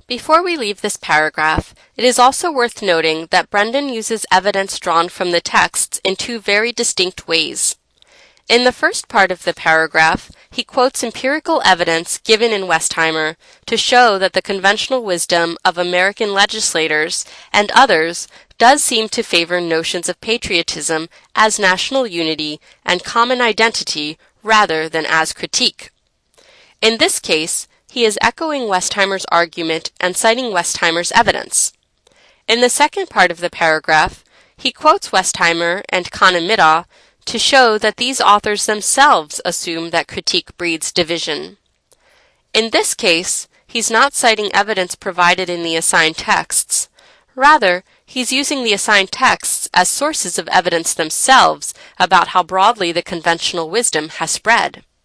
Before we leave this paragraph, it is also worth noting that Brendan uses evidence drawn from the texts in two very distinct ways. In the first part of the paragraph, he quotes empirical evidence given in Westheimer to show that the conventional wisdom of American legislators and others does seem to favor notions of patriotism as national unity and common identity rather than as critique. In this case, he is echoing Westheimer's argument and citing Westheimer's evidence. In the second part of the paragraph, he quotes Westheimer and Kahn-Middaugh to show that these authors themselves assume that critique breeds division. In this case, he's not citing evidence provided in the assigned texts. Rather, he's using the assigned texts as sources of evidence themselves about how broadly the conventional wisdom has spread.